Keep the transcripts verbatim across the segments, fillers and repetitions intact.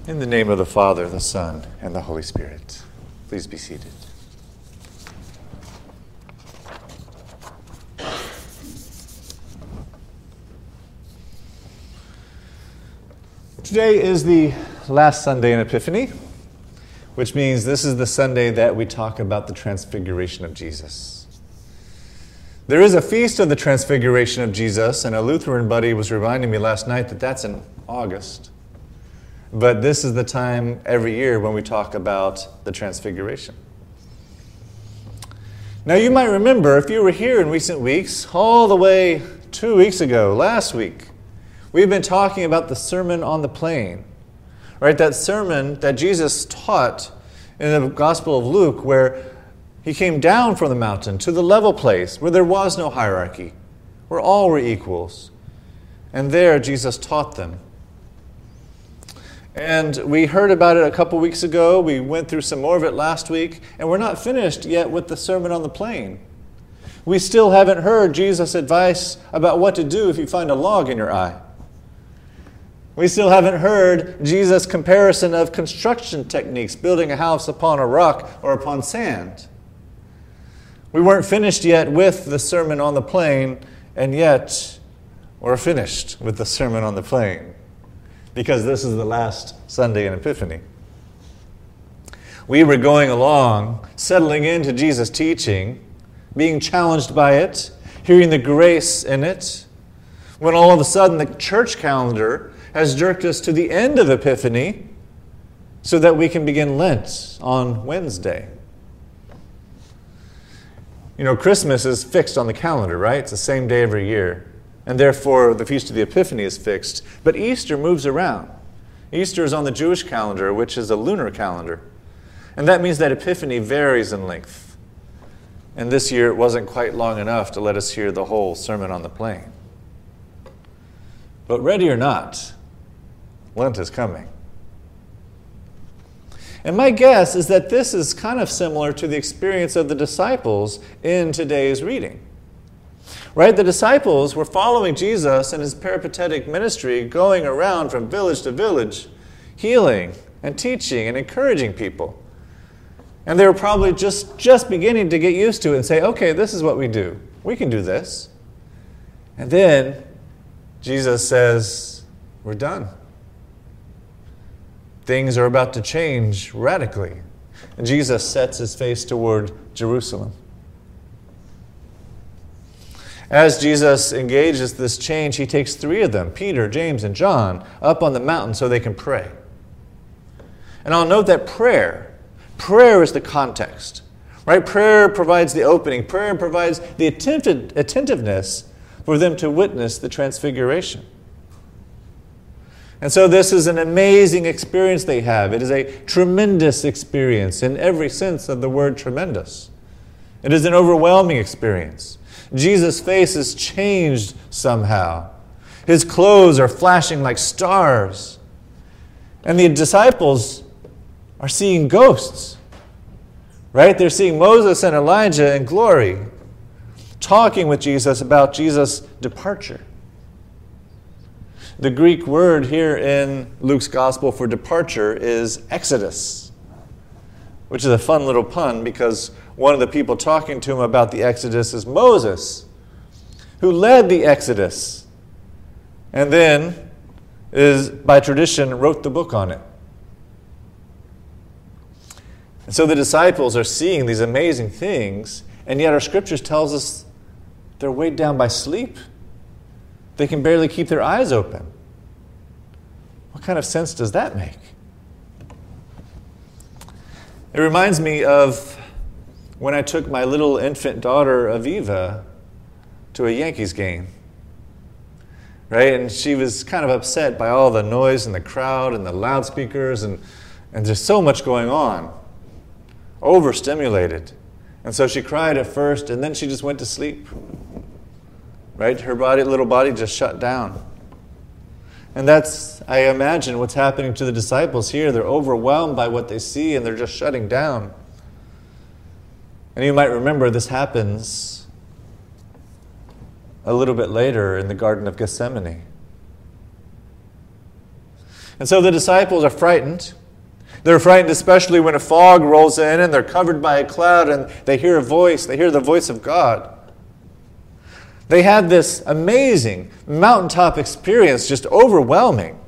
In the name of the Father, the Son, and the Holy Spirit. Please be seated. Today is the last Sunday in Epiphany, which means this is the Sunday that we talk about the Transfiguration of Jesus. There is a feast of the Transfiguration of Jesus, and a Lutheran buddy was reminding me last night that that's in August. But this is the time every year when we talk about the Transfiguration. Now you might remember, if you were here in recent weeks, all the way two weeks ago, last week, we've been talking about the Sermon on the Plain, right? That sermon that Jesus taught in the Gospel of Luke, where he came down from the mountain to the level place where there was no hierarchy, where all were equals. And there Jesus taught them. And we heard about it a couple weeks ago. We went through some more of it last week. And we're not finished yet with the Sermon on the Plain. We still haven't heard Jesus' advice about what to do if you find a log in your eye. We still haven't heard Jesus' comparison of construction techniques, building a house upon a rock or upon sand. We weren't finished yet with the Sermon on the Plain, and yet we're finished with the Sermon on the Plain, because this is the last Sunday in Epiphany. We were going along, settling into Jesus' teaching, being challenged by it, hearing the grace in it, when all of a sudden the church calendar has jerked us to the end of Epiphany so that we can begin Lent on Wednesday. You know, Christmas is fixed on the calendar, right? It's the same day every year. And therefore, the Feast of the Epiphany is fixed. But Easter moves around. Easter is on the Jewish calendar, which is a lunar calendar. And that means that Epiphany varies in length. And this year, it wasn't quite long enough to let us hear the whole Sermon on the Plain. But ready or not, Lent is coming. And my guess is that this is kind of similar to the experience of the disciples in today's reading. Right? The disciples were following Jesus in his peripatetic ministry, going around from village to village, healing and teaching and encouraging people. And they were probably just, just beginning to get used to it and say, okay, this is what we do. We can do this. And then Jesus says, we're done. Things are about to change radically. And Jesus sets his face toward Jerusalem. As Jesus engages this change, he takes three of them, Peter, James, and John, up on the mountain so they can pray. And I'll note that prayer, prayer is the context, right? Prayer provides the opening. Prayer provides the attentive, attentiveness for them to witness the transfiguration. And so this is an amazing experience they have. It is a tremendous experience in every sense of the word tremendous. It is an overwhelming experience. Jesus' face is changed somehow. His clothes are flashing like stars. And the disciples are seeing ghosts. Right? They're seeing Moses and Elijah in glory, talking with Jesus about Jesus' departure. The Greek word here in Luke's gospel for departure is exodus, which is a fun little pun because one of the people talking to him about the Exodus is Moses, who led the Exodus, and then, is by tradition, wrote the book on it. And so the disciples are seeing these amazing things, and yet our scriptures tells us they're weighed down by sleep. They can barely keep their eyes open. What kind of sense does that make? It reminds me of when I took my little infant daughter, Aviva, to a Yankees game. Right? And she was kind of upset by all the noise and the crowd and the loudspeakers, and, and there's so much going on. Overstimulated. And so she cried at first, and then she just went to sleep. Right? Her body, little body just shut down. And that's, I imagine, what's happening to the disciples here. They're overwhelmed by what they see, and they're just shutting down. And you might remember this happens a little bit later in the Garden of Gethsemane. And so the disciples are frightened. They're frightened especially when a fog rolls in and they're covered by a cloud and they hear a voice. They hear the voice of God. They had this amazing mountaintop experience, just overwhelming.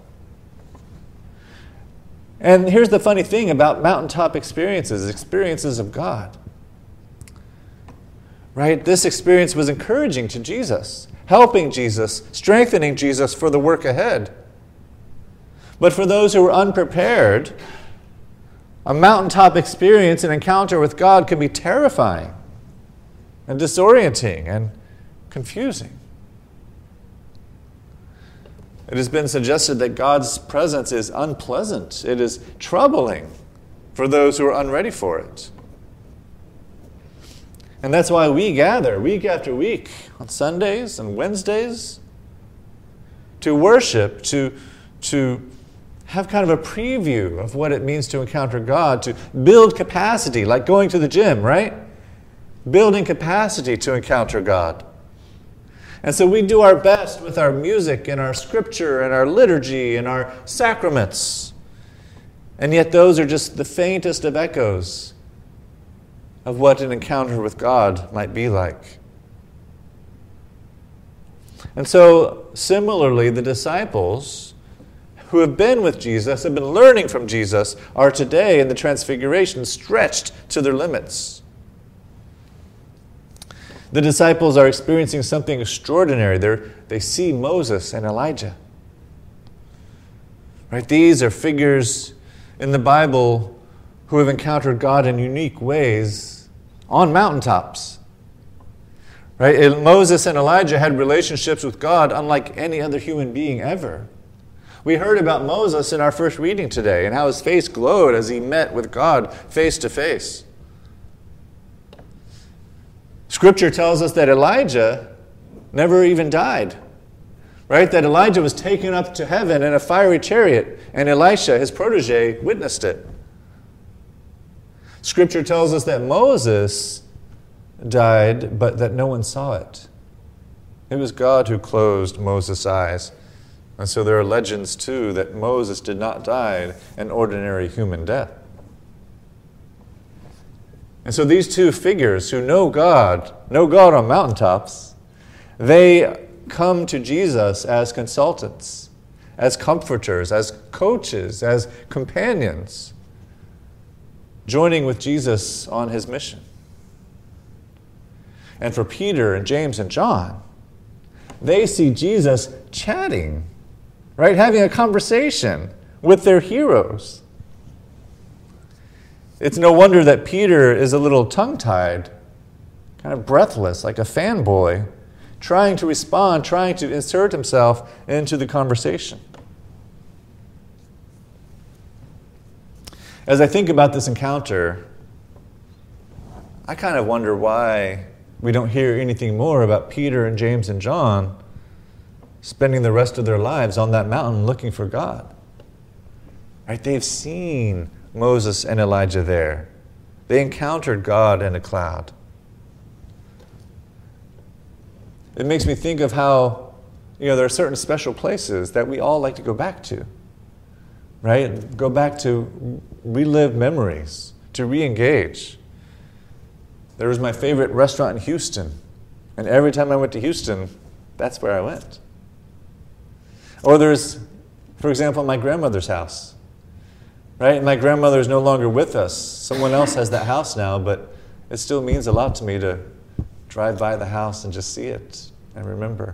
And here's the funny thing about mountaintop experiences, experiences of God. Right? This experience was encouraging to Jesus, helping Jesus, strengthening Jesus for the work ahead. But for those who were unprepared, a mountaintop experience, an encounter with God, can be terrifying and disorienting and confusing. It has been suggested that God's presence is unpleasant. It is troubling for those who are unready for it. And that's why we gather week after week on Sundays and Wednesdays to worship, to, to have kind of a preview of what it means to encounter God, to build capacity, like going to the gym, right? Building capacity to encounter God. And so we do our best with our music and our scripture and our liturgy and our sacraments. And yet those are just the faintest of echoes of what an encounter with God might be like. And so similarly, the disciples who have been with Jesus, have been learning from Jesus, are today in the Transfiguration stretched to their limits. The disciples are experiencing something extraordinary. They're, they see Moses and Elijah. Right? These are figures in the Bible who have encountered God in unique ways on mountaintops. Right? Moses and Elijah had relationships with God unlike any other human being ever. We heard about Moses in our first reading today and how his face glowed as he met with God face to face. Scripture tells us that Elijah never even died, right? That Elijah was taken up to heaven in a fiery chariot, and Elisha, his protege, witnessed it. Scripture tells us that Moses died, but that no one saw it. It was God who closed Moses' eyes. And so there are legends, too, that Moses did not die an ordinary human death. And so these two figures who know God, know God on mountaintops, they come to Jesus as consultants, as comforters, as coaches, as companions, joining with Jesus on his mission. And for Peter and James and John, they see Jesus chatting, right? Having a conversation with their heroes. It's no wonder that Peter is a little tongue-tied, kind of breathless, like a fanboy, trying to respond, trying to insert himself into the conversation. As I think about this encounter, I kind of wonder why we don't hear anything more about Peter and James and John spending the rest of their lives on that mountain looking for God. Right? They've seen Moses and Elijah there. They encountered God in a cloud. It makes me think of how, you know, there are certain special places that we all like to go back to, right? Go back to relive memories, to re-engage. There was my favorite restaurant in Houston, and every time I went to Houston, that's where I went. Or there's, for example, my grandmother's house. Right? My grandmother is no longer with us. Someone else has that house now, but it still means a lot to me to drive by the house and just see it and remember.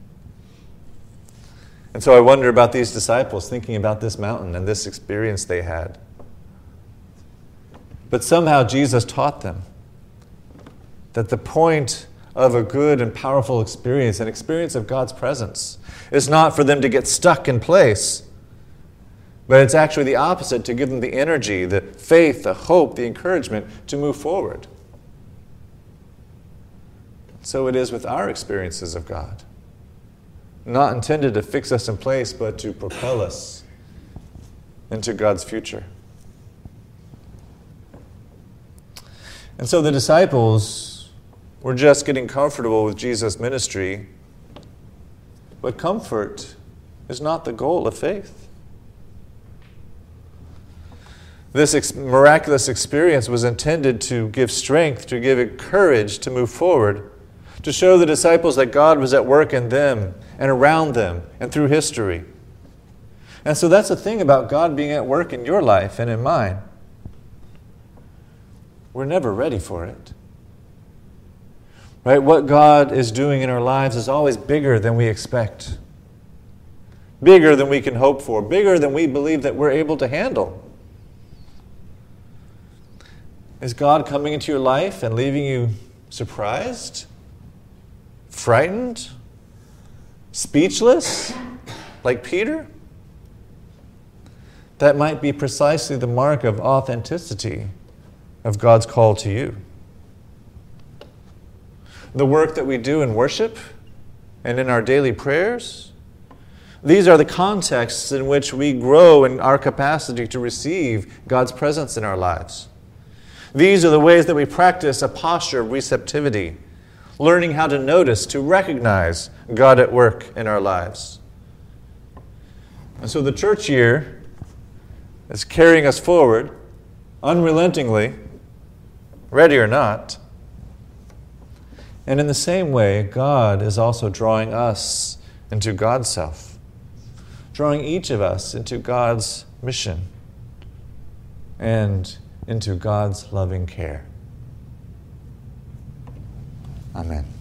And so I wonder about these disciples thinking about this mountain and this experience they had. But somehow Jesus taught them that the point of a good and powerful experience, an experience of God's presence, is not for them to get stuck in place, but it's actually the opposite, to give them the energy, the faith, the hope, the encouragement to move forward. So it is with our experiences of God. Not intended to fix us in place, but to propel us into God's future. And so the disciples were just getting comfortable with Jesus' ministry, but comfort is not the goal of faith. This ex- miraculous experience was intended to give strength, to give it courage to move forward, to show the disciples that God was at work in them and around them and through history. And so that's the thing about God being at work in your life and in mine. We're never ready for it. Right? What God is doing in our lives is always bigger than we expect. Bigger than we can hope for. Bigger than we believe that we're able to handle. Is God coming into your life and leaving you surprised? Frightened? Speechless? Like Peter? That might be precisely the mark of authenticity of God's call to you. The work that we do in worship and in our daily prayers, these are the contexts in which we grow in our capacity to receive God's presence in our lives. These are the ways that we practice a posture of receptivity, learning how to notice, to recognize God at work in our lives. And so the church year is carrying us forward unrelentingly, ready or not. And in the same way, God is also drawing us into God's self, drawing each of us into God's mission and into God's loving care. Amen.